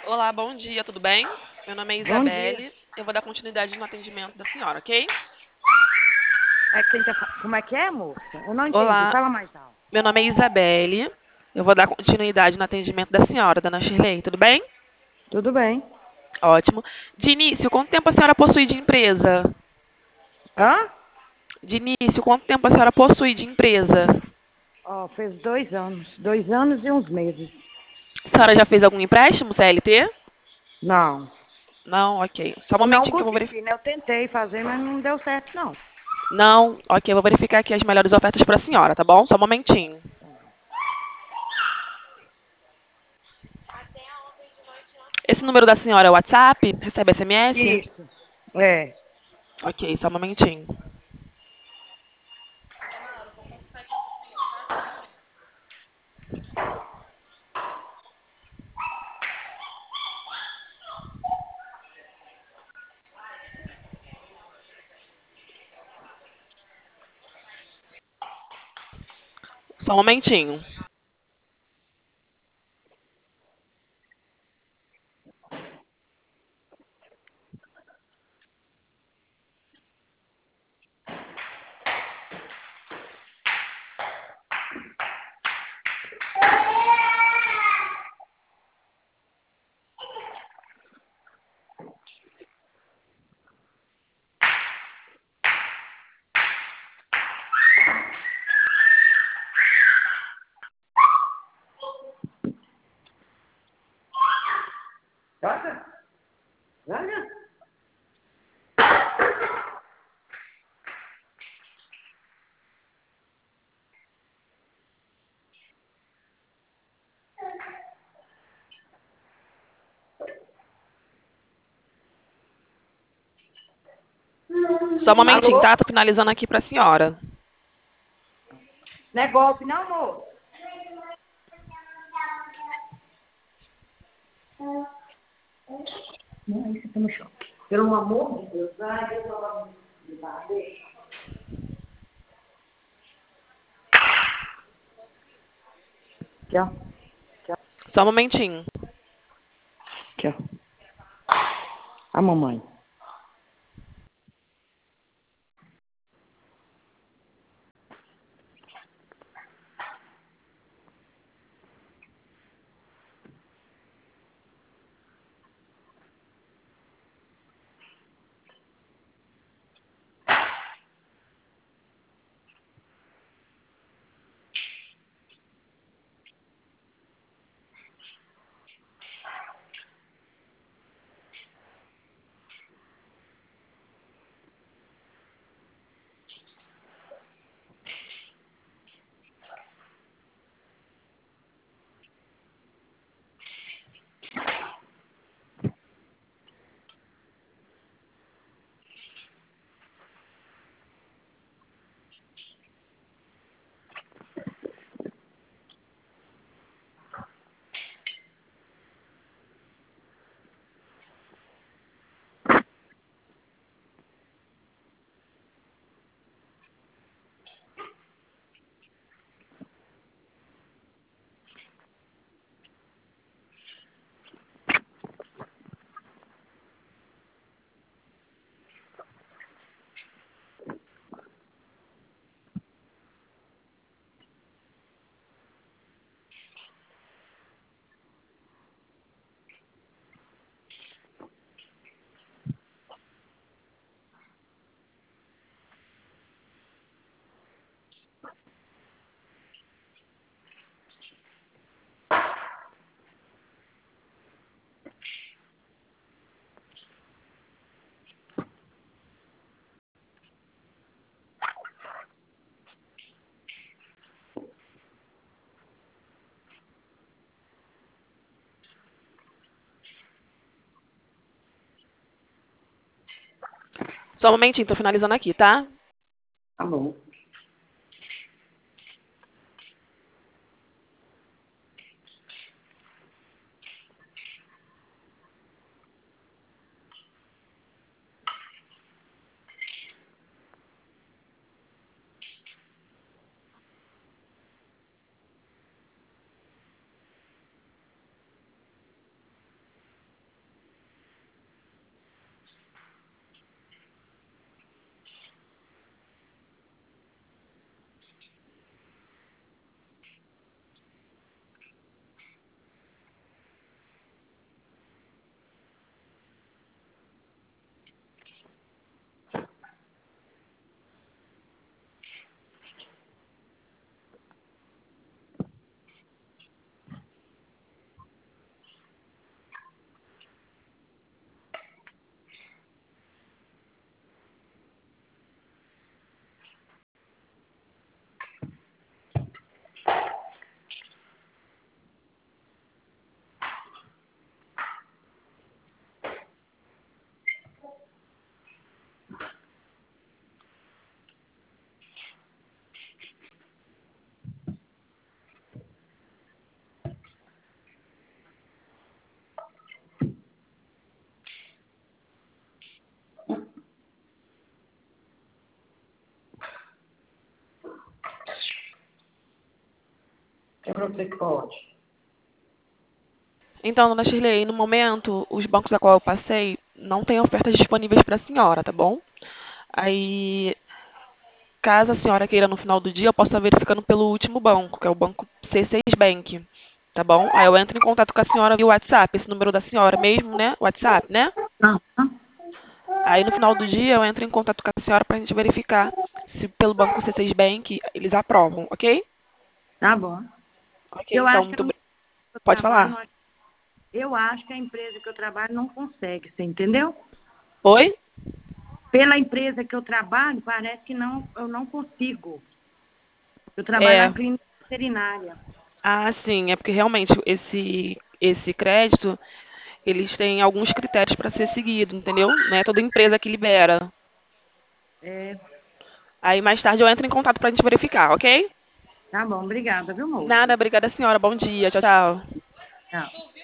Olá, bom dia, tudo bem? Meu nome é Bom dia. Isabelle. Eu vou dar continuidade no atendimento da senhora, ok? Como é que é, moça? Eu não entendi. Olá, Fala mais alto. meu nome é Isabelle. Eu vou dar continuidade no atendimento da senhora, dona Shirley, tudo bem? Tudo bem. Ótimo. De início, quanto tempo a senhora possui de empresa? Hã? De início, quanto tempo a senhora possui de empresa? Ó, fez 2 anos. 2 anos e uns meses. A senhora já fez algum empréstimo, CLT? Não. Não, ok. Só um Eu não momentinho que eu vou verificar. consegui, né? Eu tentei fazer, mas não deu certo, não. Não, ok, eu vou verificar aqui as melhores ofertas para a senhora, tá bom? Só um momentinho. Esse número da senhora é o WhatsApp? Recebe SMS? Isso. É. Ok, só um momentinho. Só um momentinho. Joga? Joga? Só um momentinho, Alô? tá? Tô finalizando aqui pra senhora. Não é golpe, não, moço? Não, aí você tá no choque. Pelo amor de Deus. Ai, Deus, pelo amor de Deus. Deixa. Aqui, ó. Aqui, ó. Só um momentinho. Aqui, ó. A mamãe. Só um momentinho, tô finalizando aqui, tá? Tá bom. para você que pode. Então, dona Shirley, no momento, os bancos a qual eu passei não têm ofertas disponíveis para a senhora, tá bom? Aí, caso a senhora queira no final do dia, eu posso estar verificando pelo último banco, que é o banco C6 Bank, tá bom? Aí eu entro em contato com a senhora via WhatsApp, esse número da senhora mesmo, né? WhatsApp, né? Ah, Aí no final do dia eu entro em contato com a senhora para a gente verificar se pelo banco C6 Bank eles aprovam, ok? tá bom. Ok, Eu então acho que muito eu obrigada. Pode trabalho, falar. eu acho que a empresa que eu trabalho não consegue, você entendeu? Oi? Pela empresa que eu trabalho, parece que não, eu não consigo. Eu trabalho na É. clínica veterinária. Ah, sim, é porque realmente esse crédito, eles têm alguns critérios para ser seguido, entendeu? Não é toda empresa que libera. É, Aí mais tarde eu entro em contato para a gente verificar, ok? tá bom, obrigada, viu, moça? Nada, obrigada senhora. Bom dia. Tchau, tchau. Tchau.